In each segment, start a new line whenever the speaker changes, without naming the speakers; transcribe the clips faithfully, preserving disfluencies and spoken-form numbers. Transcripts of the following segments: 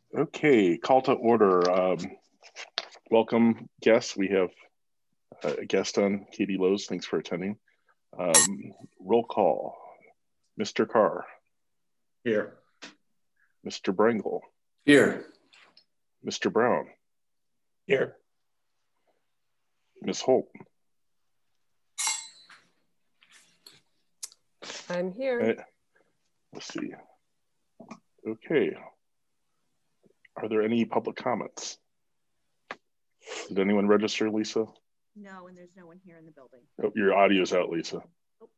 Okay, call to order. Um, welcome guests. We have a guest on, Katie Lowe's. Thanks for attending. Um, roll call. Mister Carr.
Here.
Mister Brangle.
Here.
Mister Brown.
Here.
Miz Holt.
I'm here.
Uh, let's see. Okay. Are there any public comments? Did anyone register, Lisa?
No, and there's no one here in the building.
Oh, your audio's out, Lisa.
Oh.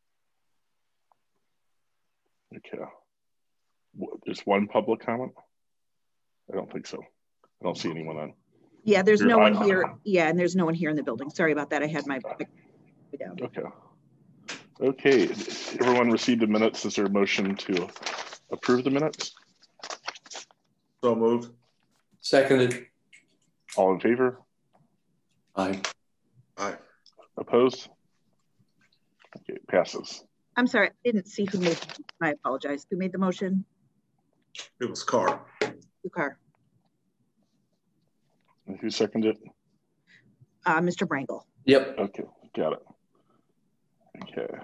Okay. There's one public comment? I don't think so. I don't see anyone on.
Yeah, there's
your
no one
audio.
here. Yeah, and there's no one here in the building. Sorry about that. I had my down.
Okay. Okay. Everyone received the minutes. Is there a motion to approve the minutes?
So moved.
Seconded.
All in favor?
Aye.
Aye.
Opposed? Okay, passes.
I'm sorry, I didn't see who made. I apologize. Who made the motion?
It was Carr.
Carr.
And who seconded it?
Uh, Mister Brangle.
Yep.
Okay, got it. Okay.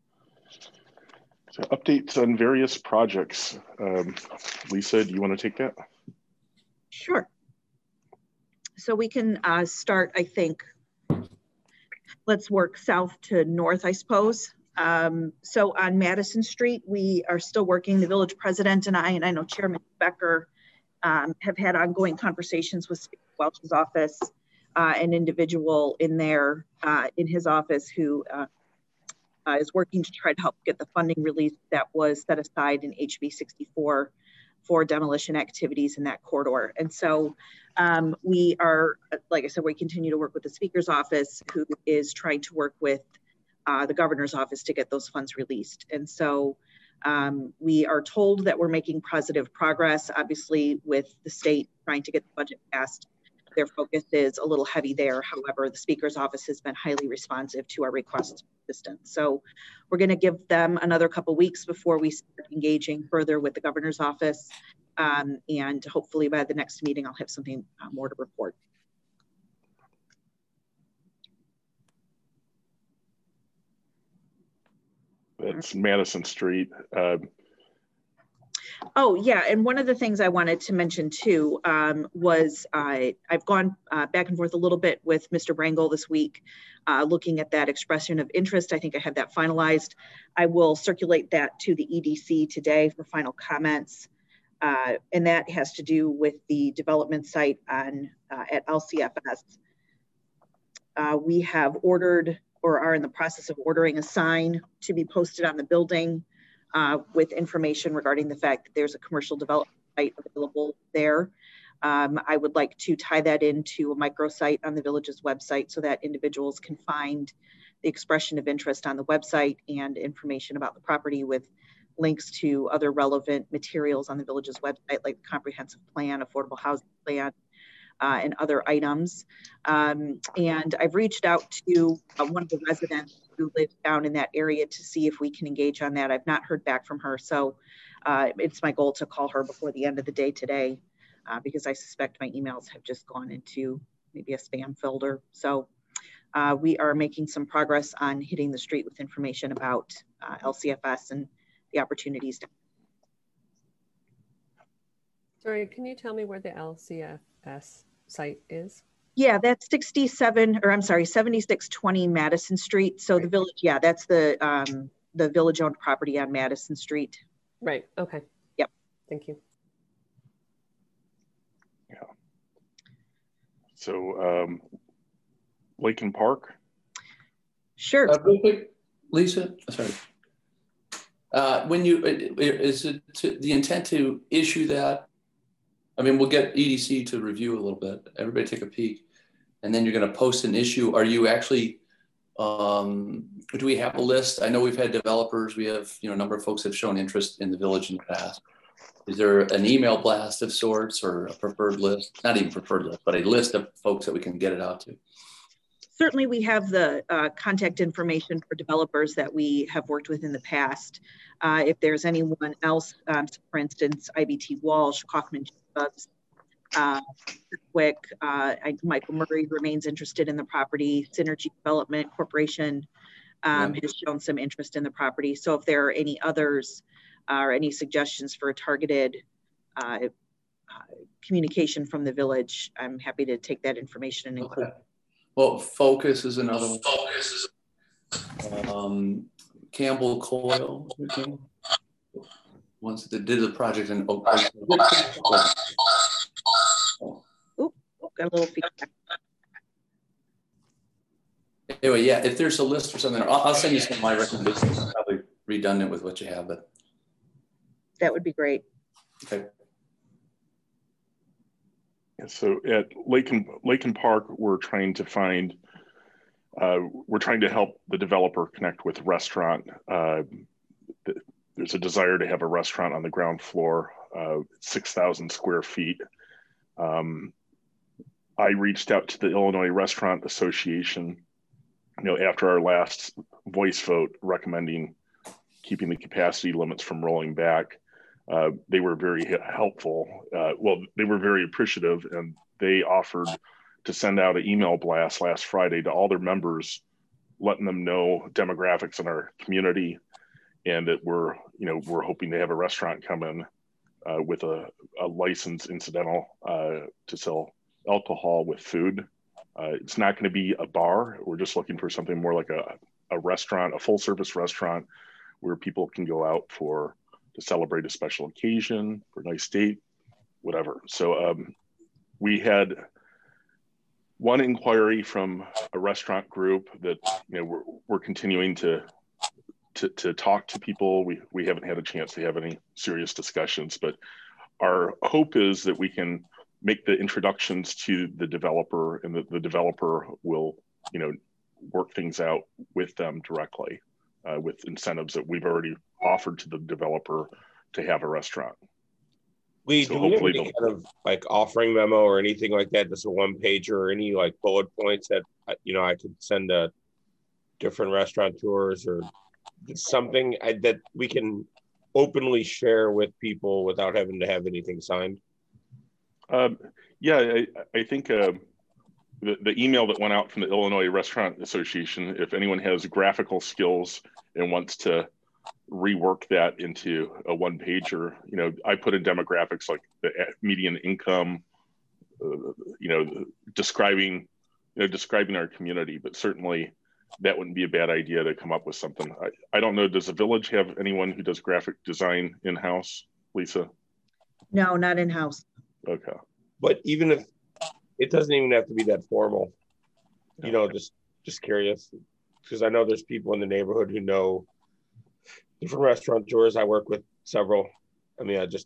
So updates on various projects. Um, Lisa, do you want to take that?
Sure. So we can uh, start, I think, let's work south to north, I suppose. Um, so on Madison Street, we are still working, the village president and I, and I know Chairman Becker um, have had ongoing conversations with Speaker Welch's office, uh, an individual in there, uh, in his office who uh, uh, is working to try to help get the funding released that was set aside in H B sixty-four for demolition activities in that corridor. And so um, we are, like I said, we continue to work with the Speaker's office, who is trying to work with uh, the governor's office to get those funds released. And so um, we are told that we're making positive progress. Obviously, with the state trying to get the budget passed, their focus is a little heavy there. However, the Speaker's office has been highly responsive to our requests for assistance. So we're going to give them another couple weeks before we start engaging further with the governor's office. Um, and hopefully by the next meeting, I'll have something uh, more to report.
That's Madison Street. Uh,
Oh yeah, and one of the things I wanted to mention too um, was uh, I've gone uh, back and forth a little bit with Mister Brangle this week, uh, looking at that expression of interest. I think I have that finalized. I will circulate that to the E D C today for final comments, uh, and that has to do with the development site on uh, at L C F S. Uh, we have ordered or are in the process of ordering a sign to be posted on the building Uh, with information regarding the fact that there's a commercial development site available there. Um, I would like to tie that into a microsite on the village's website so that individuals can find the expression of interest on the website and information about the property with links to other relevant materials on the village's website, like the comprehensive plan, affordable housing plan, uh, and other items. Um, and I've reached out to uh, one of the residents who lives down in that area to see if we can engage on that. I've not heard back from her. So uh, it's my goal to call her before the end of the day today uh, because I suspect my emails have just gone into maybe a spam folder. So uh, we are making some progress on hitting the street with information about uh, L C F S and the opportunities. To
Sorry, can you tell me where the L C F S site is?
Yeah, that's sixty-seven, or I'm sorry, seventy-six twenty Madison Street. So
right.
The village, yeah, that's the um, the village-owned property on Madison Street.
Right. Okay.
Yep.
Thank you.
yeah. So, um, Lakin Park.
Sure.
Uh, real quick, Lisa, sorry. Uh, when you, is it to, the intent to issue that? I mean, we'll get E D C to review a little bit. Everybody take a peek. And then you're going to post an issue. Are you actually, um, do we have a list? I know we've had developers. We have, you know, a number of folks that have shown interest in the village in the past. Is there an email blast of sorts or a preferred list? Not even preferred list, but a list of folks that we can get it out to.
Certainly we have the uh, contact information for developers that we have worked with in the past. Uh, if there's anyone else, um, for instance, I B T Walsh, Kaufman us. Uh, quick, uh, I, Michael Murray remains interested in the property. Synergy Development Corporation um, yeah. has shown some interest in the property. So if there are any others uh, or any suggestions for a targeted uh, uh, communication from the village, I'm happy to take that information and include.
Okay. Well, Focus is another one. Focus. Um, Campbell Coyle. Ones that did the project in Oak.
Oop, got a little feedback.
Anyway, yeah, if there's a list or something, I'll, I'll send you some of my recommendations. Probably redundant with what you have, but
that would be great.
Okay.
So at Lake and, Lake and Park, we're trying to find, uh, we're trying to help the developer connect with restaurant. Uh, there's a desire to have a restaurant on the ground floor, uh, six thousand square feet. Um, I reached out to the Illinois Restaurant Association, you know, after our last voice vote recommending keeping the capacity limits from rolling back. Uh, they were very helpful. Uh, well, they were very appreciative, and they offered to send out an email blast last Friday to all their members, letting them know demographics in our community, and that we're, you know, we're hoping to have a restaurant come in uh, with a, a licensed incidental uh, to sell alcohol with food. Uh, it's not going to be a bar. We're just looking for something more like a, a restaurant, a full service restaurant where people can go out for to celebrate a special occasion, for a nice date, whatever. So um, we had one inquiry from a restaurant group that, you know, we're, we're continuing to, to to talk to people. We we haven't had a chance to have any serious discussions, but our hope is that we can make the introductions to the developer, and that the developer will, you know, work things out with them directly, uh, with incentives that we've already offered to the developer to have a restaurant.
Lee,
So
do we have any
they'll-
kind of like offering memo or anything like that? Just a one pager or any like bullet points that, you know, I could send to different restaurateurs or something I, that we can openly share with people without having to have anything signed?
Um, yeah, I, I think uh, the, the email that went out from the Illinois Restaurant Association, if anyone has graphical skills and wants to rework that into a one pager, you know, I put in demographics like the median income, uh, you know, describing, you know, describing our community, but certainly that wouldn't be a bad idea to come up with something. I, I don't know, does the village have anyone who does graphic design in-house, Lisa?
No, not in-house.
Okay.
But even if it doesn't even have to be that formal, you know, just just curious, because I know there's people in the neighborhood who know different restaurateurs. I work with several. I mean, I just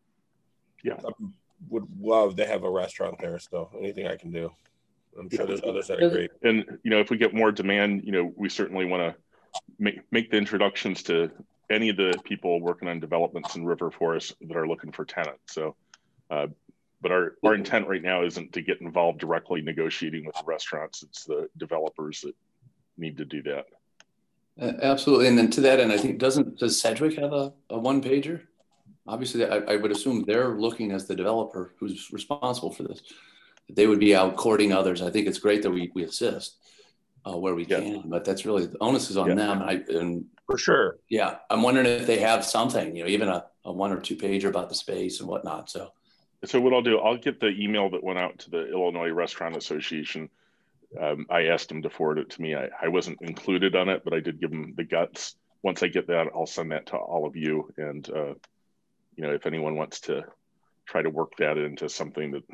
yeah
I would love to have a restaurant there. So anything I can do, I'm sure there's others that are great.
And you know, if we get more demand, you know, we certainly want to make make the introductions to any of the people working on developments in River Forest that are looking for tenants. So. Uh, But our, our intent right now isn't to get involved directly negotiating with the restaurants. It's the developers that need to do that.
Uh, absolutely. And then to that end, I think, doesn't, does Sedgwick have a, a one pager? Obviously, I, I would assume they're looking as the developer who's responsible for this. They would be out courting others. I think it's great that we, we assist uh, where we
yeah.
can, but that's really, the onus is on
yeah.
them. And, I, and
for sure.
Yeah. I'm wondering if they have something, you know, even a, a one or two pager about the space and whatnot. So.
So what I'll do, I'll get the email that went out to the Illinois Restaurant Association. Um, I asked them to forward it to me. I, I wasn't included on it, but I did give them the guts. Once I get that, I'll send that to all of you. And, uh, you know, if anyone wants to try to work that into something that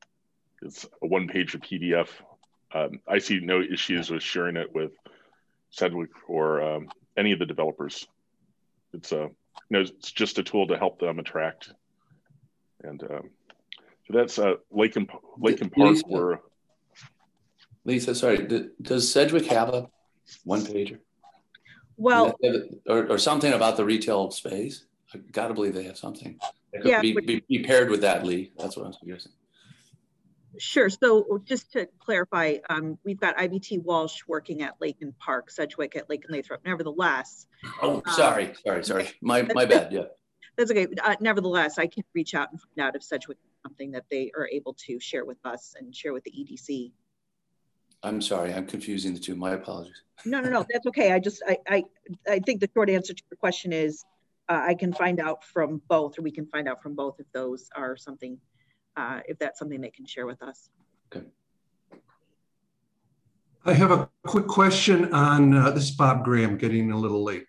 is a one page of P D F, um, I see no issues with sharing it with Sedgwick or um, any of the developers. It's a, you know, it's just a tool to help them attract. And um, so that's uh, Lake and Lake and Park.
Lisa,
were
Lisa, sorry, does Sedgwick have a one pager?
Well,
or, or something about the retail space? I gotta believe they have something. It could
yeah,
be, be, be paired with that, Lee. That's what I'm suggesting.
Sure. So just to clarify, um, we've got I B T Walsh working at Lake and Park, Sedgwick at Lake and Lathrop. Nevertheless.
Oh, sorry, um, sorry, sorry. My my bad. Yeah.
That's okay. Uh, nevertheless, I can reach out and find out if Sedgwick something that they are able to share with us and share with the E D C.
I'm sorry, I'm confusing the two. My apologies.
No, no, no, that's okay. I just, I, I, I think the short answer to your question is uh, I can find out from both, or we can find out from both if those are something, uh, if that's something they can share with us.
Okay.
I have a quick question on, uh, this is Bob Graham, getting a little late.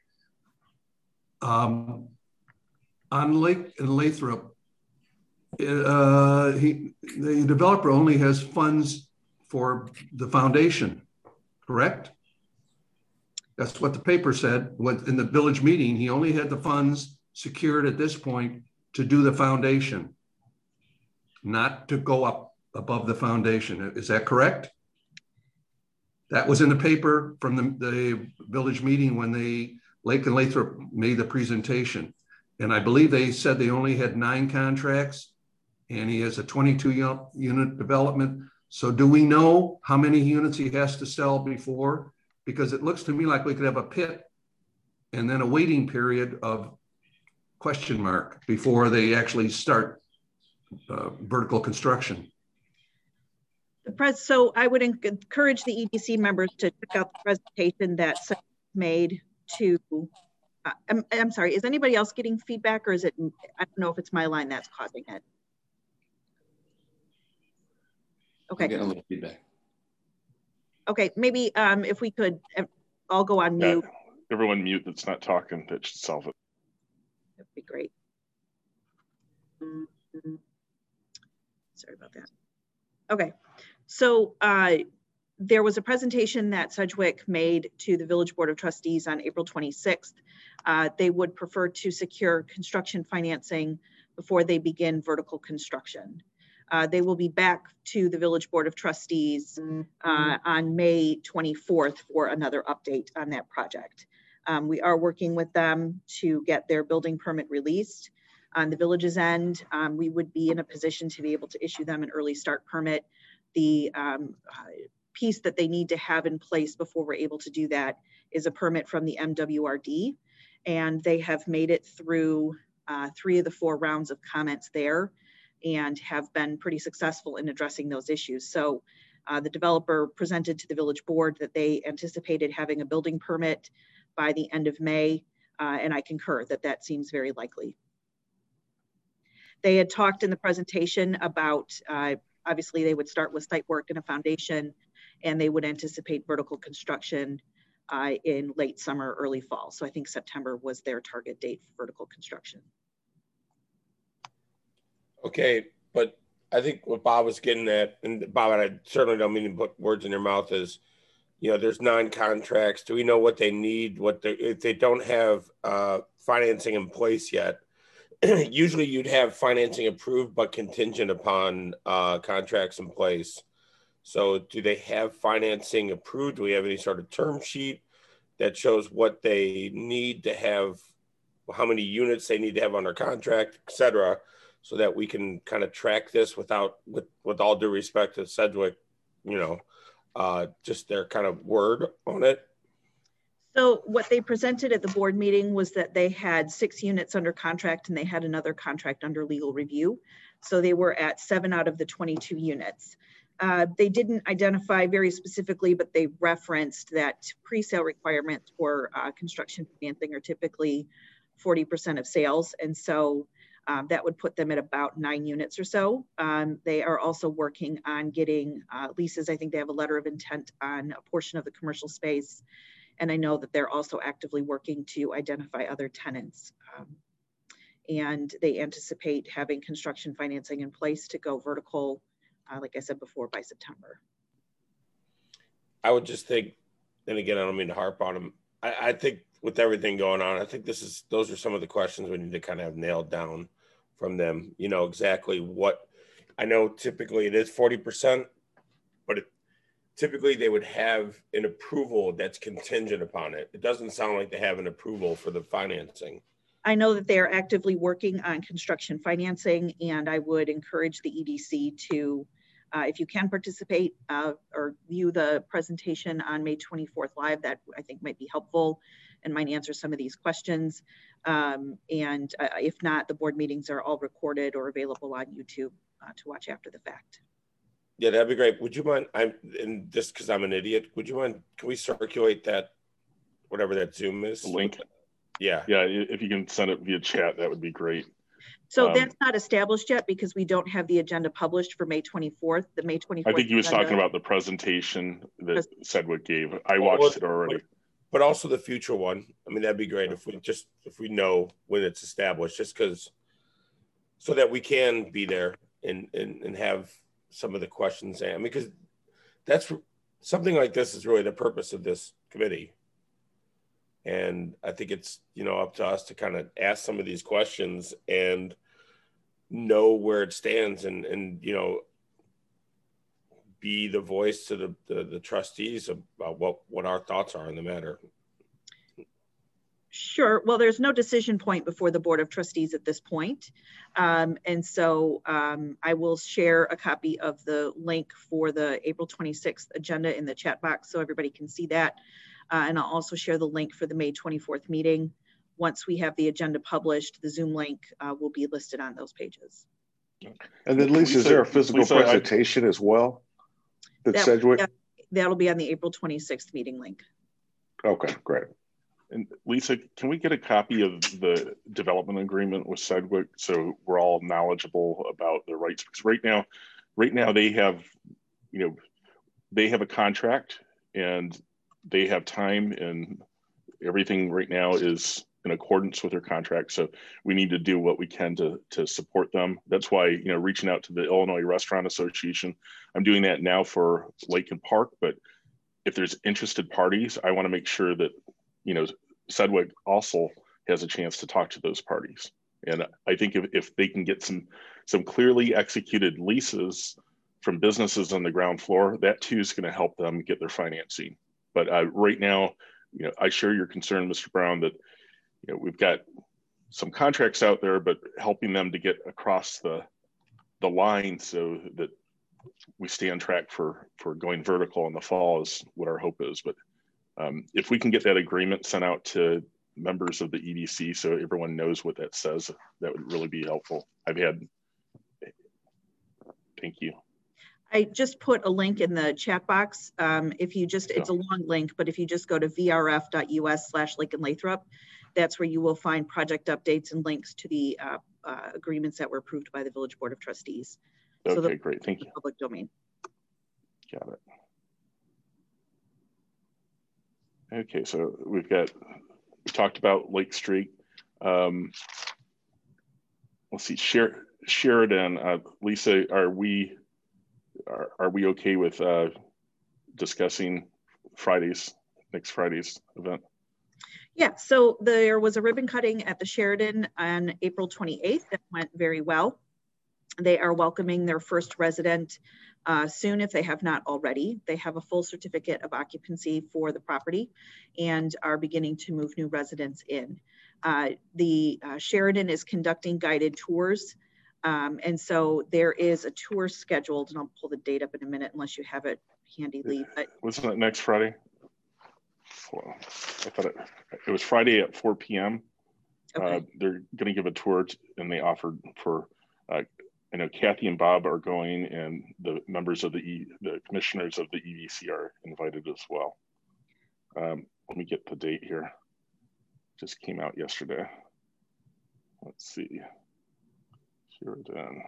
Um, on Lake and Lathrop, uh, he, the developer only has funds for the foundation, correct? That's what the paper said. What in the village meeting, he only had the funds secured at this point to do the foundation, not to go up above the foundation. Is that correct? That was in the paper from the, the village meeting when the Lake and Lathrop made the presentation. And I believe they said they only had nine contracts and he has a twenty-two unit development. So do we know how many units he has to sell before? Because it looks to me like we could have a pit and then a waiting period of question mark before they actually start uh, vertical construction.
The press, so I would encourage the E D C members to check out the presentation that made to, uh, I'm, I'm sorry, is anybody else getting feedback or is it, I don't know if it's my line that's causing it. Okay.
I'm getting a little feedback.
Okay, maybe um, if we could all go on mute.
Yeah, everyone mute that's not talking, that should solve it.
That'd be great. Mm-hmm. Sorry about that. Okay, so uh, there was a presentation that Sedgwick made to the Village Board of Trustees on April twenty-sixth. Uh, they would prefer to secure construction financing before they begin vertical construction. Uh, they will be back to the Village Board of Trustees uh, on May twenty-fourth for another update on that project. Um, we are working with them to get their building permit released. On the village's end, um, we would be in a position to be able to issue them an early start permit. The um, uh, piece that they need to have in place before we're able to do that is a permit from the M W R D. And they have made it through uh, three of the four rounds of comments there and have been pretty successful in addressing those issues. So uh, the developer presented to the village board that they anticipated having a building permit by the end of May, uh, and I concur that that seems very likely. They had talked in the presentation about, uh, obviously they would start with site work and a foundation, and they would anticipate vertical construction uh, in late summer, early fall. So I think September was their target date for vertical construction.
Okay, but I think what Bob was getting at, and Bob, and I certainly don't mean to put words in your mouth, is, you know, there's nine contracts. Do we know what they need? What they, if they don't have uh, financing in place yet? Usually you'd have financing approved, but contingent upon uh, contracts in place. So do they have financing approved? Do we have any sort of term sheet that shows what they need to have, how many units they need to have under contract, et cetera, so that we can kind of track this without, with, with all due respect to Sedgwick, you know, uh, just their kind of word on it?
So what they presented at the board meeting was that they had six units under contract and they had another contract under legal review. So they were at seven out of the twenty-two units. Uh, they didn't identify very specifically, but they referenced that pre-sale requirements for uh, construction financing are typically forty percent of sales. And so um, that would put them at about nine units or so. Um, they are also working on getting uh, leases. I think they have a letter of intent on a portion of the commercial space. And I know that they're also actively working to identify other tenants. Um, and they anticipate having construction financing in place to go vertical, uh, like I said before, by September.
I would just think, and again, I don't mean to harp on them. I, I think with everything going on, I think this is, those are some of the questions we need to kind of have nailed down from them. You know, exactly what, I know typically it is forty percent, but it, typically they would have an approval that's contingent upon it. It doesn't sound like they have an approval for the financing.
I know that they are actively working on construction financing, and I would encourage the E D C to, uh, if you can participate uh, or view the presentation on May twenty-fourth live, that I think might be helpful and might answer some of these questions. Um, and uh, if not, the board meetings are all recorded or available on YouTube uh, to watch after the fact.
Yeah, that'd be great. Would you mind? I'm and just because I'm an idiot, would you mind? Can we circulate that, whatever that Zoom is?
The link.
Yeah.
Yeah. If you can send it via chat, that would be great.
So
Um,
that's not established yet because we don't have the agenda published for May twenty-fourth. The May twenty-fourth.
I think he was
agenda,
talking about the presentation that Sedgwick gave. I
Well,
watched it already.
But, but also the future one. I mean, that'd be great if we just if we know when it's established, just because, so that we can be there and and and have some of the questions. I mean, because that's something like this is really the purpose of this committee. And I think it's, you know, up to us to kind of ask some of these questions and know where it stands and, and you know, be the voice to the, the, the trustees about what, what our thoughts are on the matter.
Sure. Well, there's no decision point before the Board of Trustees at this point. Um, and so um, I will share a copy of the link for the April twenty-sixth agenda in the chat box so everybody can see that. Uh, and I'll also share the link for the May twenty-fourth meeting. Once we have the agenda published, the Zoom link uh, will be listed on those pages.
And then Lisa, is there a physical
Lisa,
presentation I, as well? That, that Sedgwick?
Yeah, that'll be on the April twenty-sixth meeting link.
Okay, great.
And Lisa, can we get a copy of the development agreement with Sedgwick so we're all knowledgeable about their rights? Because right now, right now they have, you know, they have a contract and they have time and everything right now is in accordance with their contract. So we need to do what we can to, to support them. That's why, you know, reaching out to the Illinois Restaurant Association, I'm doing that now for Lake and Park, but if there's interested parties, I want to make sure that, you know, Sedgwick also has a chance to talk to those parties. And I think if, if they can get some, some clearly executed leases from businesses on the ground floor, that too is going to help them get their financing. But uh, right now, you know, I share your concern, Mister Brown, that, you know, we've got some contracts out there, but helping them to get across the, the line so that we stay on track for, for going vertical in the fall is what our hope is. But Um, if we can get that agreement sent out to members of the E D C so everyone knows what that says, that would really be helpful. I've had, thank you.
I just put a link in the chat box. Um, if you just, it's a long link, but if you just go to v r f dot u s slash Lake and Lathrop, that's where you will find project updates and links to the uh, uh, agreements that were approved by the Village Board of Trustees.
Okay,
so the,
great, thank you.
Public domain.
Got it. Okay, so we've got, we talked about Lake Street. Um, let's see, Sher Sheridan, uh, Lisa, are we, are, are we okay with uh, discussing Friday's, next Friday's event?
Yeah, so there was a ribbon cutting at the Sheridan on April twenty-eighth that went very well. They are welcoming their first resident uh, soon if they have not already. They have a full certificate of occupancy for the property and are beginning to move new residents in. Uh, the uh, Sheridan is conducting guided tours. Um, and so there is a tour scheduled, and I'll pull the date up in a minute unless you have it handy, Lee. But
wasn't it next Friday? Well, I thought it, it was Friday at four p m Okay. Uh, they're going to give a tour and they offered for, uh, I know Kathy and Bob are going and the members of the, e, the commissioners of the E D C are invited as well. Um, let me get the date here. Just came out yesterday. Let's see. Sheridan.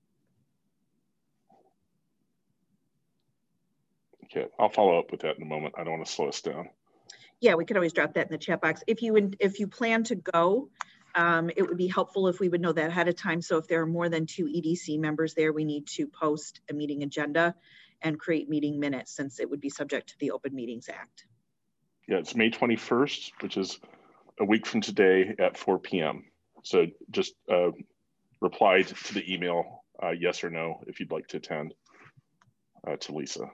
Okay, I'll follow up with that in a moment. I don't want to slow us down.
Yeah, we could always drop that in the chat box. If you if you plan to go, um, it would be helpful if we would know that ahead of time. So if there are more than two E D C members there, we need to post a meeting agenda and create meeting minutes since it would be subject to the Open Meetings Act.
Yeah, it's May twenty-first, which is a week from today at four p m So just uh, reply to the email, uh, yes or no, if you'd like to attend, uh, to Lisa.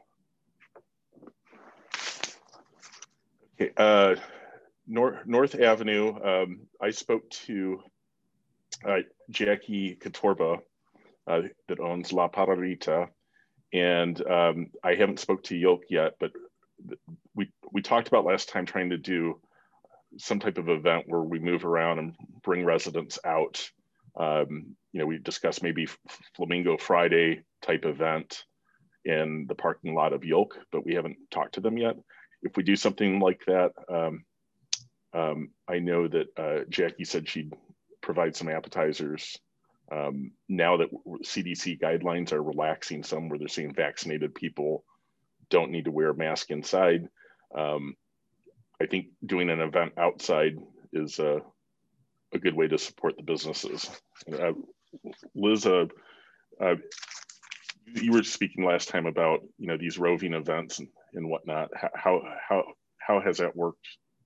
Okay, uh, North, North Avenue, um, I spoke to uh, Jackie Katorba uh, that owns La Pararita, and um, I haven't spoke to Yoke yet, but we, we talked about last time trying to do some type of event where we move around and bring residents out Um, you know, we discussed maybe Flamingo Friday type event in the parking lot of Yolk, but we haven't talked to them yet. If we do something like that, um, um, I know that uh, Jackie said she'd provide some appetizers. Um, now that C D C guidelines are relaxing some, where they're saying vaccinated people don't need to wear a mask inside. Um, I think doing an event outside is a, a good way to support the businesses. Uh, Liz, uh, uh, you were speaking last time about, you know, these roving events and, and whatnot. How, how, how has that worked?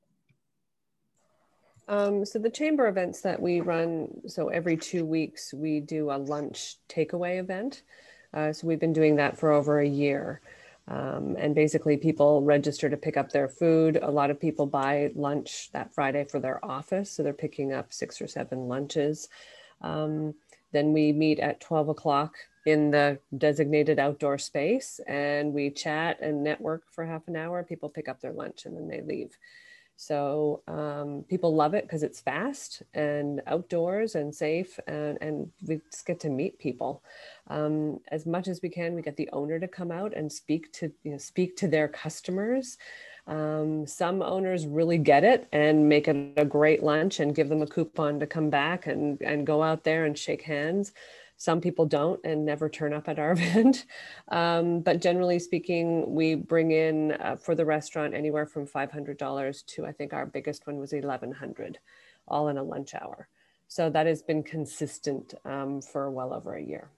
Um, so the chamber events that we run, so every two weeks we do a lunch takeaway event. Uh, so we've been doing that for over a year. Um, and basically people register to pick up their food. A lot of people buy lunch that Friday for their office. So they're picking up six or seven lunches. Um, then we meet at twelve o'clock in the designated outdoor space and we chat and network for half an hour. People pick up their lunch and then they leave. So um, people love it because it's fast and outdoors and safe, and, and we just get to meet people. Um, as much as we can, we get the owner to come out and speak to, you know, speak to their customers. Um, some owners really get it and make it a great lunch and give them a coupon to come back and, and go out there and shake hands. Some people don't and never turn up at our event. Um, but generally speaking, we bring in uh, for the restaurant anywhere from five hundred dollars to, I think our biggest one was eleven hundred dollars, all in a lunch hour. So that has been consistent um, for well over a year.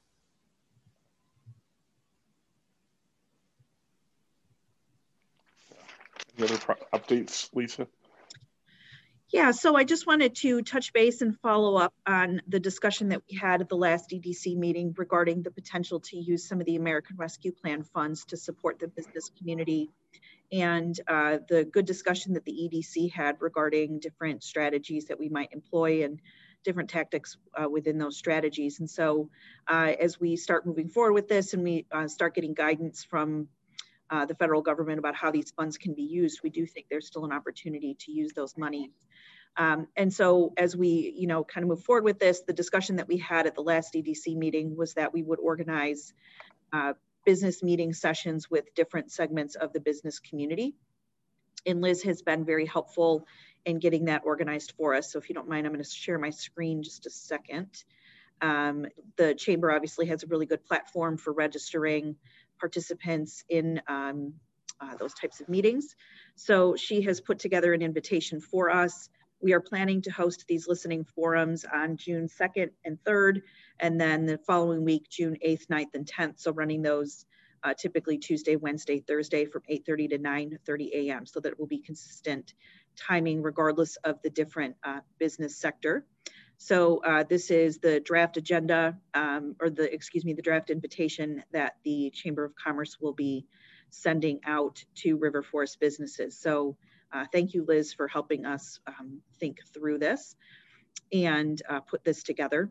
Any other updates, Lisa?
Yeah, so I just wanted to touch base and follow up on the discussion that we had at the last E D C meeting regarding the potential to use some of the American Rescue Plan funds to support the business community, and uh, the good discussion that the E D C had regarding different strategies that we might employ and different tactics uh, within those strategies. And so uh, as we start moving forward with this and we uh, start getting guidance from uh, the federal government about how these funds can be used, we do think there's still an opportunity to use those monies. Um, and so as we, you know, kind of move forward with this, the discussion that we had at the last E D C meeting was that we would organize uh, business meeting sessions with different segments of the business community. And Liz has been very helpful in getting that organized for us. So if you don't mind, I'm going to share my screen just a second. Um, the chamber obviously has a really good platform for registering participants in um, uh, those types of meetings. So she has put together an invitation for us. We are planning to host these listening forums on June second and third, and then the following week, June eighth, ninth, and tenth. So running those uh, typically Tuesday, Wednesday, Thursday from eight thirty to nine thirty a m so that it will be consistent timing regardless of the different uh, business sector. So uh, this is the draft agenda, um, or the, excuse me, the draft invitation that the Chamber of Commerce will be sending out to River Forest businesses. So uh, thank you, Liz, for helping us um, think through this and uh, put this together.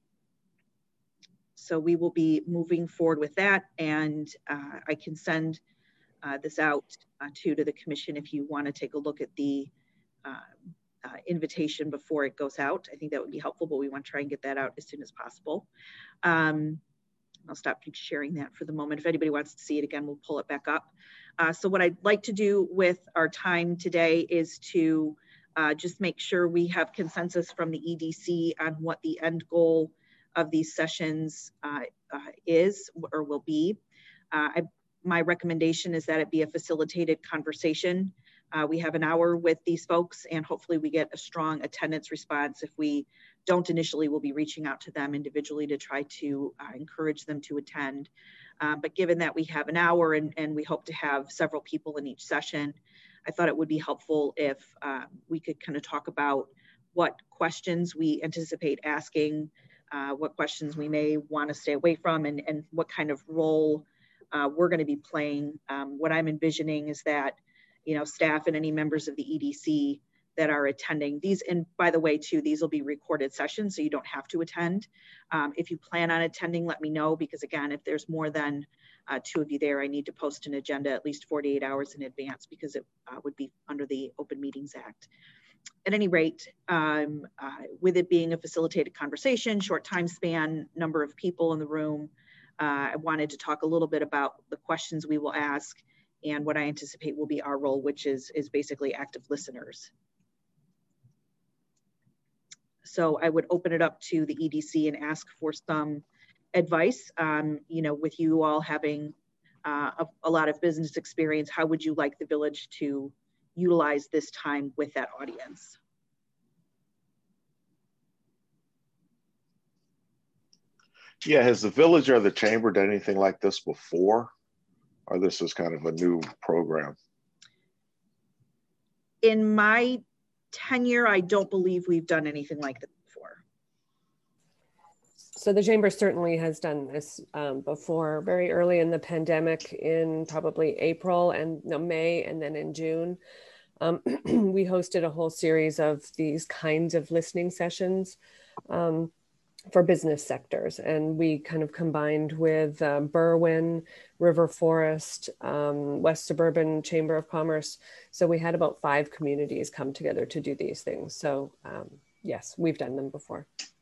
So we will be moving forward with that, and uh, I can send uh, this out uh, to, to the commission if you want to take a look at the uh, uh, invitation before it goes out. I think that would be helpful, but we want to try and get that out as soon as possible. Um, I'll stop sharing that for the moment. If anybody wants to see it again, we'll pull it back up. Uh, so what I'd like to do with our time today is to uh, just make sure we have consensus from the E D C on what the end goal of these sessions uh, uh, is or will be. Uh, I, my recommendation is that it be a facilitated conversation. Uh, we have an hour with these folks, and hopefully we get a strong attendance response. If we don't initially, we'll be reaching out to them individually to try to uh, encourage them to attend. Uh, but given that we have an hour and, and we hope to have several people in each session, I thought it would be helpful if uh, we could kind of talk about what questions we anticipate asking, uh, what questions we may want to stay away from, and, and what kind of role uh, we're going to be playing. Um, what I'm envisioning is that, you know, staff and any members of the E D C that are attending these, and by the way, too, these will be recorded sessions, so you don't have to attend. Um, if you plan on attending, let me know, because again, if there's more than uh, two of you there, I need to post an agenda at least forty-eight hours in advance, because it uh, would be under the Open Meetings Act. at any rate, um, uh, with it being a facilitated conversation, short time span, number of people in the room, uh, I wanted to talk a little bit about the questions we will ask and what I anticipate will be our role, which is, is basically active listeners. So I would open it up to the E D C and ask for some advice. Um, you know, with you all having uh, a, a lot of business experience, how would you like the village to utilize this time with that audience?
Yeah, has the village or the chamber done anything like this before? Or this is kind of a new program?
In my tenure, I don't believe we've done anything like this before.
So the chamber certainly has done this um, before, very early in the pandemic, in probably April and no, May, and then in June. Um, we hosted a whole series of these kinds of listening sessions um, for business sectors. And we kind of combined with uh, Berwyn, River Forest, um, West Suburban Chamber of Commerce. So we had about five communities come together to do these things. So um, yes, we've done them before.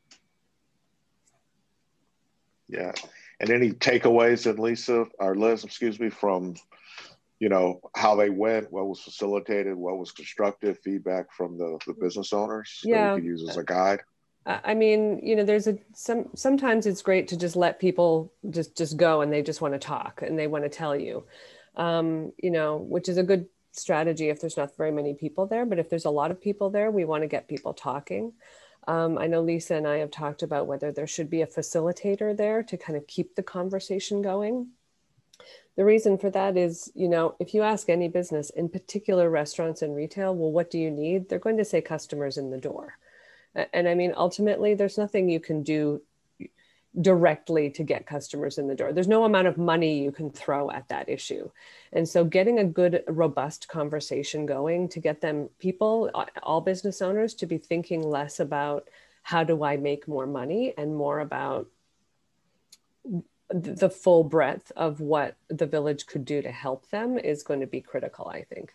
Yeah. And any takeaways that Lisa or Liz, excuse me, from, you know, how they went, what was facilitated, what was constructive feedback from the, the business owners
yeah.
that we could use as a guide?
I mean, you know, there's a, some, sometimes it's great to just let people just, just go and they just want to talk and they want to tell you, um, you know, which is a good strategy if there's not very many people there, but if there's a lot of people there, we want to get people talking. Um, I know Lisa and I have talked about whether there should be a facilitator there to kind of keep the conversation going. The reason for that is, you know, if you ask any business, in particular restaurants and retail, well, what do you need? They're going to say customers in the door. And I mean, ultimately, there's nothing you can do directly to get customers in the door. There's no amount of money you can throw at that issue. And so getting a good, robust conversation going to get them, people, all business owners, to be thinking less about how do I make more money and more about the full breadth of what the village could do to help them is going to be critical, I think.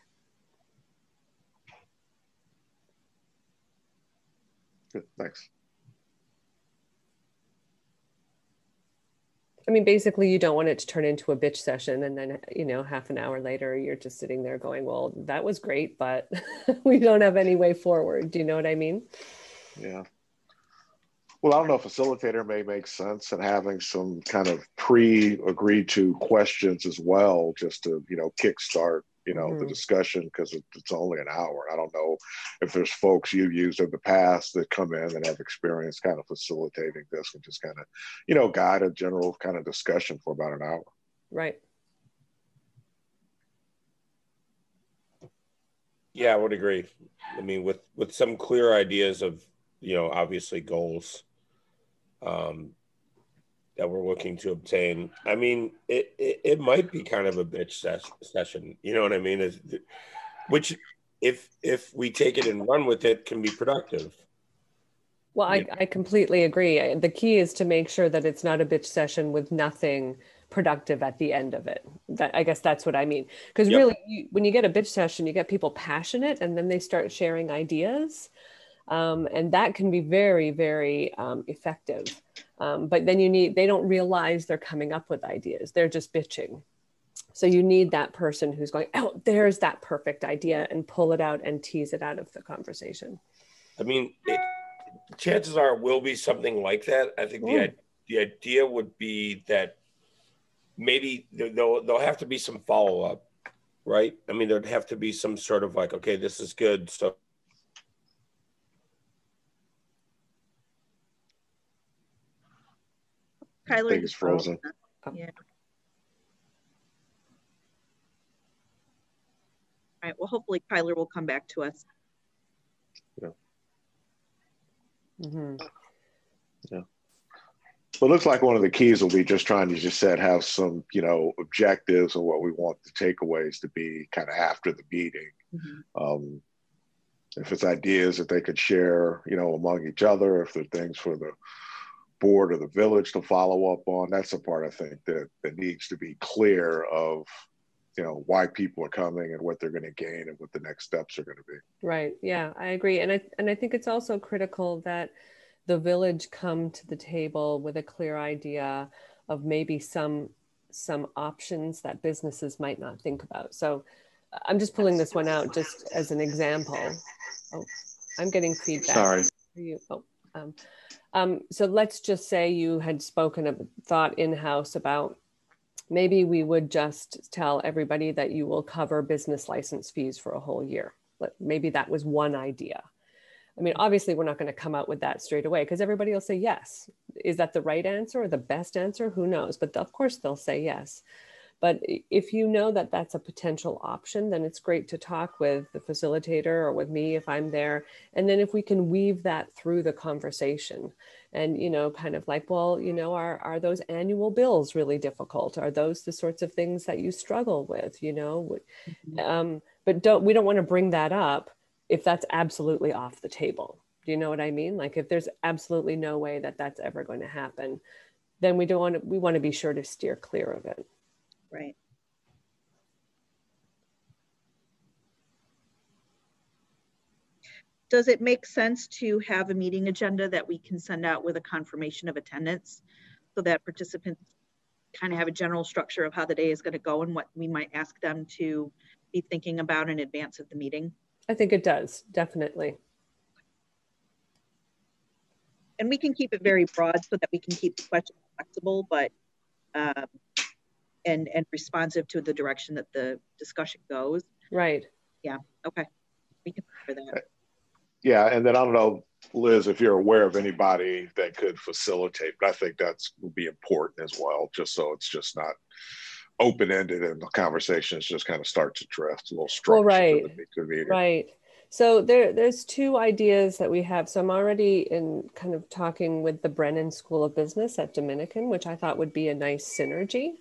Good, thanks.
I mean, basically, you don't want it to turn into a bitch session. And then, you know, half an hour later, you're just sitting there going, well, that was great, but we don't have any way forward. Do you know what I mean?
Yeah. Well, I don't know, facilitator may make sense and having some kind of pre-agreed to questions as well, just to, you know, kickstart, you know, mm-hmm. the discussion, because it, it's only an hour. I don't know if there's folks you've used in the past that come in and have experience kind of facilitating this and just kind of, you know, guide a general kind of discussion for about an hour.
Right.
Yeah, I would agree. I mean, with, with some clear ideas of, you know, obviously goals um, that we're looking to obtain. I mean, it, it, it might be kind of a bitch ses- session, you know what I mean? Is which, if if we take it and run with it, can be productive.
Well, I, I completely agree. The key is to make sure that it's not a bitch session with nothing productive at the end of it. That, I guess that's what I mean. Because yep. really, you, when you get a bitch session, you get people passionate and then they start sharing ideas. Um, and that can be very, very um, effective. Um, but then you need, they don't realize they're coming up with ideas. They're just bitching. So you need that person who's going, oh, there's that perfect idea, and pull it out and tease it out of the conversation.
I mean, it, chances are it will be something like that. I think the, the idea would be that maybe there'll, there'll have to be some follow-up, right? I mean, there'd have to be some sort of like, okay, this is good. So
Kyler,
I think it's frozen.
Yeah. All right. Well, hopefully Kyler will come back to us.
Yeah.
Mm-hmm.
Yeah. But it looks like one of the keys will be just trying to, just said, have some, you know, objectives and what we want the takeaways to be kind of after the meeting. Mm-hmm. Um, if it's ideas that they could share, you know, among each other, if there are things for the board or the village to follow up on, that's the part I think that, that needs to be clear of, you know, why people are coming and what they're going to gain and what the next steps are going to be.
Right. Yeah, I agree. And I, and I think it's also critical that the village come to the table with a clear idea of maybe some, some options that businesses might not think about. So I'm just pulling this one out just as an example. Oh, I'm getting feedback.
Sorry.
You. Oh, um, um, so let's just say you had spoken of thought in-house about maybe we would just tell everybody that you will cover business license fees for a whole year. Maybe that was one idea. I mean, obviously we're not going to come out with that straight away because everybody will say yes. Is that the right answer or the best answer? Who knows? But of course they'll say yes. But if you know that that's a potential option, then it's great to talk with the facilitator or with me if I'm there. And then if we can weave that through the conversation and, you know, kind of like, well, you know, are, are those annual bills really difficult? Are those the sorts of things that you struggle with, you know? Mm-hmm. um, but don't, we don't want to bring that up if that's absolutely off the table. Do you know what I mean? Like if there's absolutely no way that that's ever going to happen, then we don't want to, we want to be sure to steer clear of it.
Right. Does it make sense to have a meeting agenda that we can send out with a confirmation of attendance so that participants kind of have a general structure of how the day is going to go and what we might ask them to be thinking about in advance of the meeting?
I think it does, definitely.
And we can keep it very broad so that we can keep the questions flexible, but um, and and responsive to the direction that the discussion goes.
Right.
Yeah. Okay. We can for that.
Yeah, and then I don't know, Liz, if you're aware of anybody that could facilitate, but I think that's will be important as well, just so it's just not open-ended and the conversations just kind of start to drift a little structure.
Well, right.
To the, to the meeting. Right.
So there, there's two ideas that we have. So I'm already in kind of talking with the Brennan School of Business at Dominican, which I thought would be a nice synergy.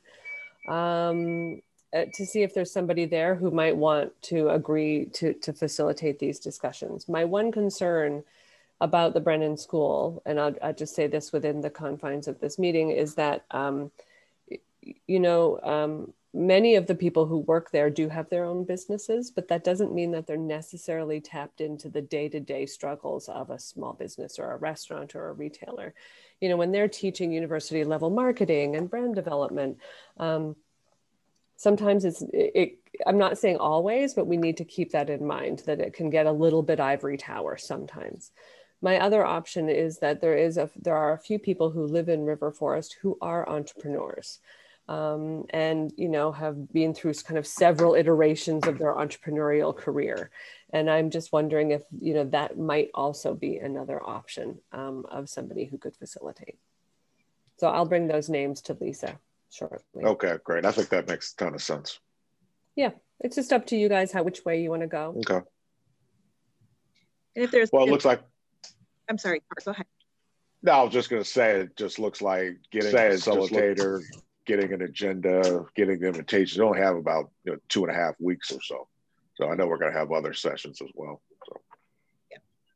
Um, uh, to see if there's somebody there who might want to agree to, to facilitate these discussions. My one concern about the Brennan School, and I'll, I'll just say this within the confines of this meeting, is that, um, you know, um, many of the people who work there do have their own businesses, but that doesn't mean that they're necessarily tapped into the day-to-day struggles of a small business or a restaurant or a retailer. You know, when they're teaching university level marketing and brand development, um, sometimes it's, it, it, I'm not saying always, but we need to keep that in mind, that it can get a little bit ivory tower sometimes. My other option is that there is a, there are a few people who live in River Forest who are entrepreneurs. Um, and, you know, have been through kind of several iterations of their entrepreneurial career. And I'm just wondering if, you know, that might also be another option um, of somebody who could facilitate. So I'll bring those names to Lisa shortly.
Okay, great. I think that makes a ton of sense.
Yeah, it's just up to you guys how, which way you want to go.
Okay.
And if there's,
well, it looks like,
I'm sorry, go ahead.
No, I was just going to say, it just looks like getting a facilitator, getting an agenda, getting the invitations. You only have about you know, two and a half weeks or so. So I know we're going to have other sessions as well. So.
Yeah.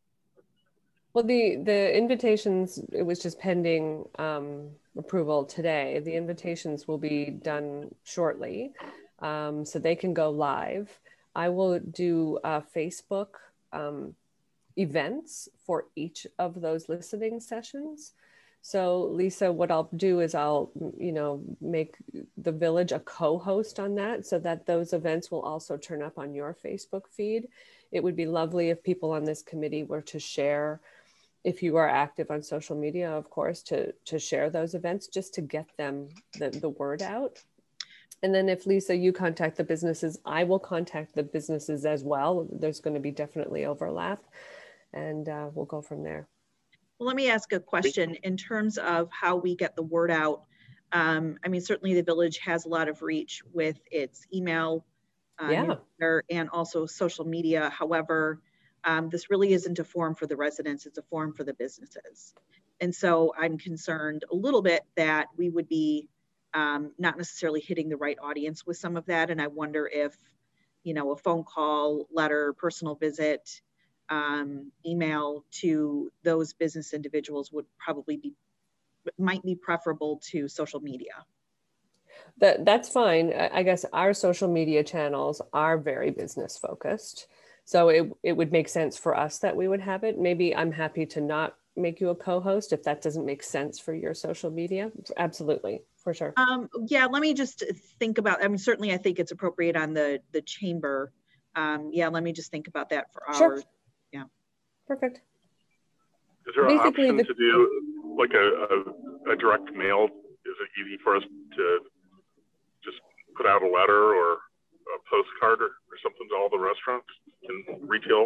Well, the, the invitations, it was just pending um, approval today. The invitations will be done shortly, um, so they can go live. I will do uh, Facebook um, events for each of those listening sessions. So Lisa, what I'll do is I'll, you know, make the village a co-host on that so that those events will also turn up on your Facebook feed. It would be lovely if people on this committee were to share, if you are active on social media, of course, to, to share those events just to get them the, the word out. And then if Lisa, you contact the businesses, I will contact the businesses as well. There's going to be definitely overlap and uh, we'll go from there.
Well, let me ask a question in terms of how we get the word out. Um, I mean, certainly the village has a lot of reach with its email uh,
yeah.
and also social media. However, um, this really isn't a forum for the residents, it's a forum for the businesses. And so I'm concerned a little bit that we would be um, not necessarily hitting the right audience with some of that. And I wonder if, you know, a phone call, letter, personal visit, um, email to those business individuals would probably be, might be preferable to social media.
that that's fine. I, I guess our social media channels are very business focused. So it, it would make sense for us that we would have it. Maybe I'm happy to not make you a co-host if that doesn't make sense for your social media. Absolutely, for sure.
Um, yeah, let me just think about, I mean, certainly I think it's appropriate on the, the chamber. Um, yeah, let me just think about that for
Sure.
ours. Yeah.
Perfect.
Is there an
Basically,
option
the-
to do like a, a, a direct mail? Is it easy for us to just put out a letter or a postcard or, or something to all the restaurants and retail?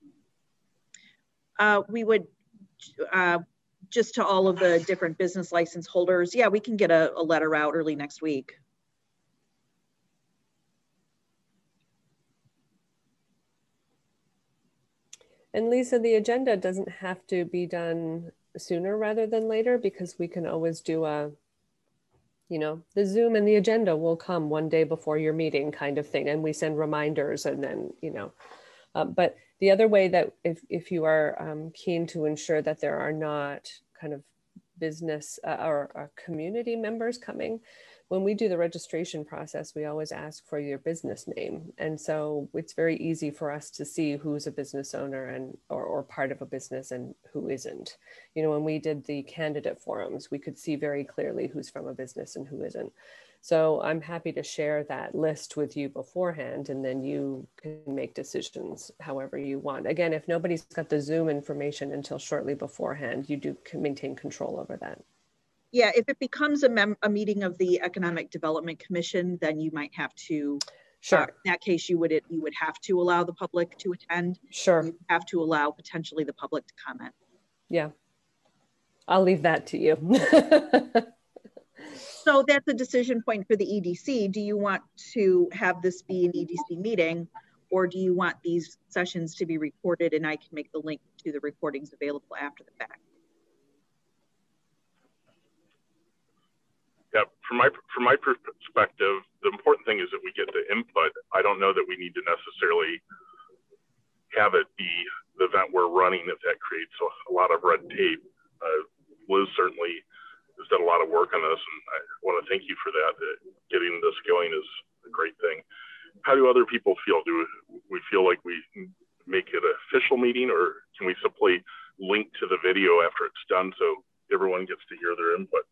Uh, we would, uh, just to all of the different business license holders. Yeah, we can get a, a letter out early next week.
And Lisa, the agenda doesn't have to be done sooner rather than later, because we can always do a, you know, the Zoom and the agenda will come one day before your meeting kind of thing. And we send reminders and then, you know, uh, but the other way that if, if you are um, keen to ensure that there are not kind of business uh, or, or community members coming, when we do the registration process, we always ask for your business name. And so it's very easy for us to see who's a business owner and or, or part of a business and who isn't. You know, when we did the candidate forums, we could see very clearly who's from a business and who isn't. So I'm happy to share that list with you beforehand, and then you can make decisions however you want. Again, if nobody's got the Zoom information until shortly beforehand, you do maintain control over that.
Yeah, if it becomes a, mem a meeting of the Economic Development Commission, then you might have to,
sure.
Uh, in that case, you would it, you would have to allow the public to attend.
Sure.
You have to allow potentially the public to comment.
Yeah, I'll leave that to you.
So that's a decision point for the E D C. Do you want to have this be an E D C meeting, or do you want these sessions to be recorded and I can make the link to the recordings available after the fact?
Yeah, from my from my perspective, the important thing is that we get the input. I don't know that we need to necessarily have it be the event we're running if that creates a, a lot of red tape. Uh, Liz certainly has done a lot of work on this, and I want to thank you for that. That getting this going is a great thing. How do other people feel? Do we feel like we make it an official meeting, or can we simply link to the video after it's done so everyone gets to hear their input?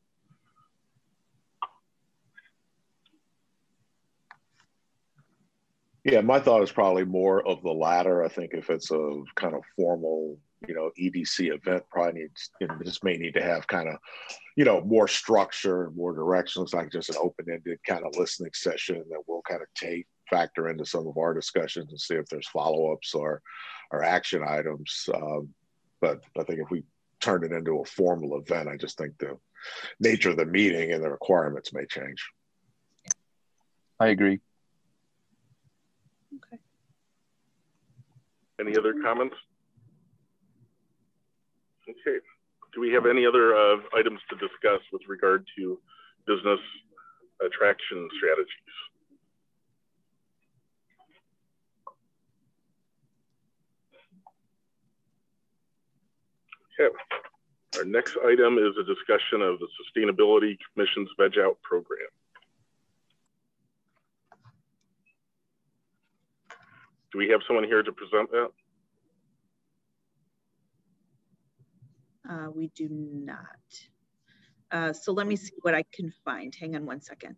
Yeah, my thought is probably more of the latter. I think if it's a kind of formal, you know, E D C event, probably needs, you know, this may need to have kind of, you know, more structure, more direction. It's like just an open-ended kind of listening session that we'll kind of take, factor into some of our discussions and see if there's follow-ups or, or action items. Um, but I think if we turn it into a formal event, I just think the nature of the meeting and the requirements may change.
I agree.
Okay.
Any other comments? Okay. Do we have any other uh, items to discuss with regard to business attraction strategies? Okay. Our next item is a discussion of the Sustainability Commission's Veg Out program. Do we have someone here to present that?
Uh, we do not. Uh, so let me see what I can find. Hang on one second.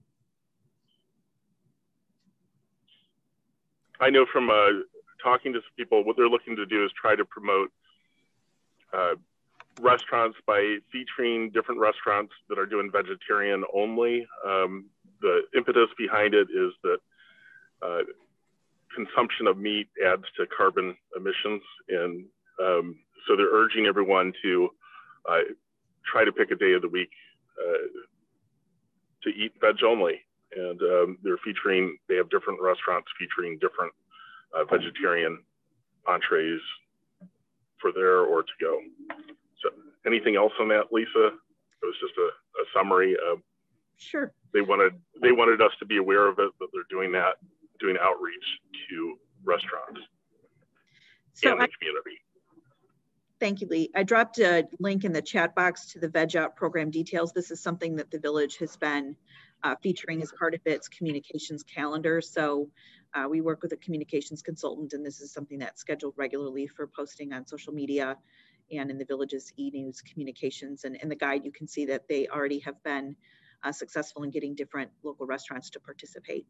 I know from uh, talking to some people, what they're looking to do is try to promote uh, restaurants by featuring different restaurants that are doing vegetarian only. Um, the impetus behind it is that uh, consumption of meat adds to carbon emissions. And um, so they're urging everyone to uh, try to pick a day of the week uh, to eat veg only. And um, they're featuring, they have different restaurants featuring different uh, vegetarian entrees for there or to go. So anything else on that, Lisa? It was just a, a summary. Of,
sure.
They wanted, they wanted us to be aware of it, that they're doing that, doing outreach to restaurants
so
and the
I,
community.
Thank you, Lee. I dropped a link in the chat box to the Veg Out program details. This is something that the village has been uh, featuring as part of its communications calendar. So uh, we work with a communications consultant, and this is something that's scheduled regularly for posting on social media and in the village's e-news communications. And in the guide, you can see that they already have been uh, successful in getting different local restaurants to participate.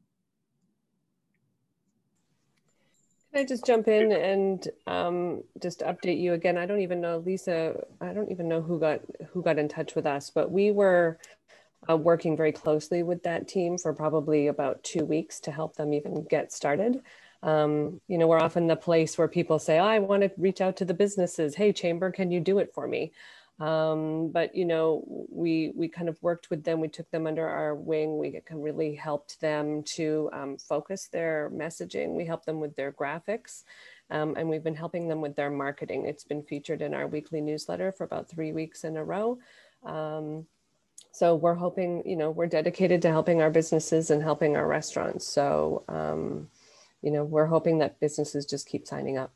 Can I just jump in and um, just update you again? I don't even know, Lisa, I don't even know who got who got in touch with us, but we were uh, working very closely with that team for probably about two weeks to help them even get started. Um, you know, we're often the place where people say, oh, I want to reach out to the businesses. Hey, Chamber, can you do it for me? Um, but, you know, we we kind of worked with them. We took them under our wing. We really helped them to um, focus their messaging. We helped them with their graphics. Um, and we've been helping them with their marketing. It's been featured in our weekly newsletter for about three weeks in a row. Um, so we're hoping, you know, we're dedicated to helping our businesses and helping our restaurants. So, um, you know, we're hoping that businesses just keep signing up.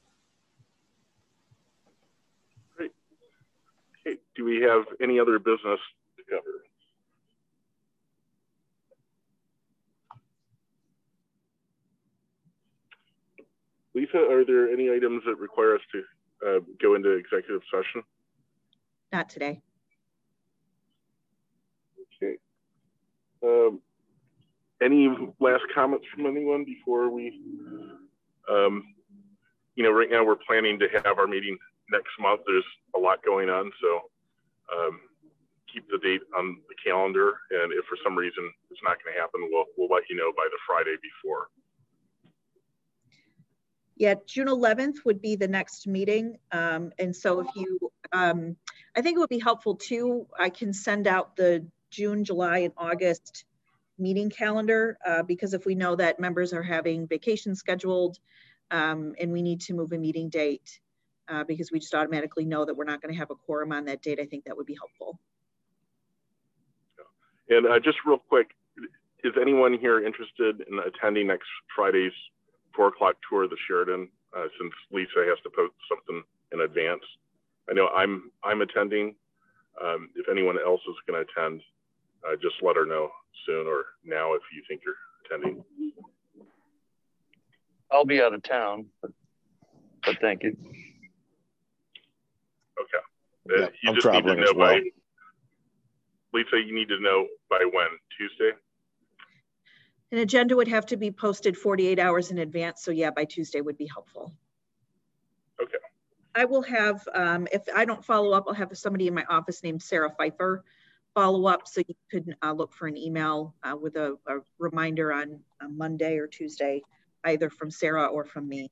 Great. Okay. Do we have any other business to cover? Lisa, are there any items that require us to uh, go into executive session?
Not today.
Okay. Um, any last comments from anyone before we, um, you know, right now we're planning to have our meeting next month. There's a lot going on, so um, keep the date on the calendar. And if for some reason it's not going to happen, we'll, we'll let you know by the Friday before.
Yeah, June eleventh would be the next meeting. Um, and so if you, um, I think it would be helpful too, I can send out the June, July, and August meeting calendar, uh, because if we know that members are having vacations scheduled um, and we need to move a meeting date uh, because we just automatically know that we're not going to have a quorum on that date, I think that would be helpful.
And uh, just real quick, is anyone here interested in attending next Friday's four o'clock tour of the Sheridan, uh, since Lisa has to post something in advance? I know I'm I'm attending. Um, if anyone else is going to attend, uh, just let her know soon or now if you think you're attending.
I'll be out of town, but, but thank you.
Okay. Uh,
Yeah,
you
I'm
just
traveling
need to know
as well.
by, Lisa, you need to know by when? Tuesday?
An agenda would have to be posted forty-eight hours in advance. So yeah, by Tuesday would be helpful.
Okay.
I will have, um, if I don't follow up, I'll have somebody in my office named Sarah Pfeiffer follow up. So you could uh, look for an email uh, with a, a reminder on, on Monday or Tuesday, either from Sarah or from me.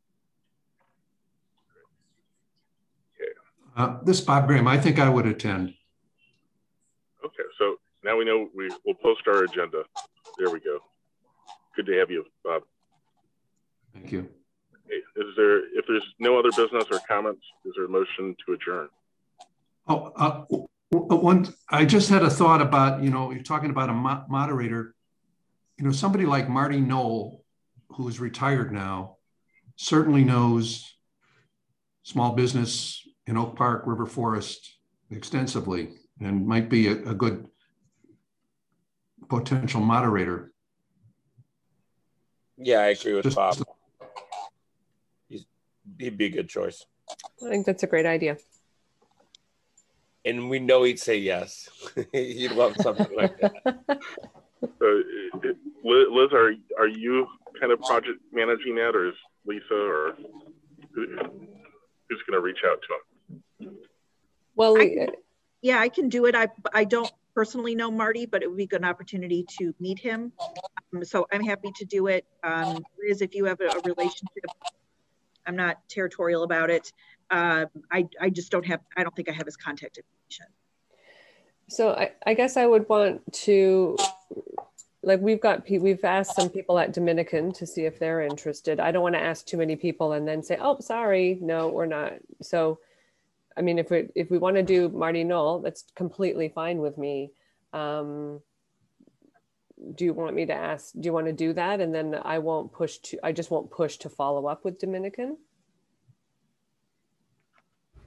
Uh, this is Bob Graham. I think I would attend.
Okay, so now we know we will post our agenda. There we go. Good to have you, Bob.
Thank you.
Okay. Is there, if there's no other business or comments, is there a motion to adjourn?
Oh, uh, one, I just had a thought about, you know, you're talking about a mo moderator, you know, somebody like Marty Knoll, who is retired now, certainly knows small business in Oak Park, River Forest extensively, and might be a, a good potential moderator.
Yeah, I agree with
Just,
Bob. He's, he'd be a good choice.
I think that's a great idea.
And we know he'd say yes. He'd love something like that.
So, Liz, are are you kind of project managing that, or is Lisa, or who, who's going to reach out to him?
Well,
I can, yeah, I can do it. I I don't personally know Marty, but it would be a good opportunity to meet him. Um, so I'm happy to do it. Um, Liz, if you have a, a relationship, I'm not territorial about it. Uh, I, I just don't have, I don't think I have his contact information.
so I, I guess I would want to, like we've got, we've asked some people at Dominican to see if they're interested. I don't want to ask too many people and then say, oh, sorry, no, we're not. So, I mean, if we, if we want to do Marty Knoll, that's completely fine with me. Um, do you want me to ask, do you want to do that? And then I won't push to, I just won't push to follow up with Dominican.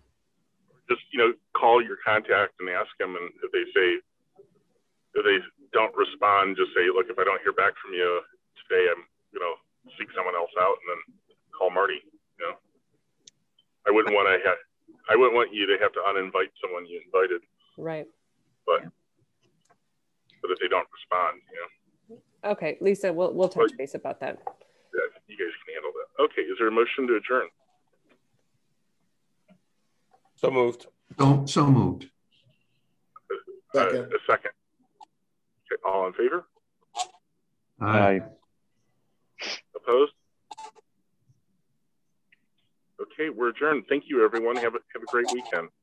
Just, you know, call your contact and ask them, and if they say, if they don't respond, just say, look, if I don't hear back from you today, I'm, you know, seek someone else out and then call Marty, you know. I wouldn't want to have, I wouldn't want you to have to uninvite someone you invited.
Right.
But, but if they don't respond, you know.
Okay, Lisa, we'll, we'll touch base about that.
Yeah, you guys can handle that. Okay, is there a motion to adjourn?
So moved.
So, so moved.
Second.
Uh, a second. Okay, all in favor?
Aye.
Opposed? Okay, we're adjourned. Thank you, everyone. Have a, have a great weekend.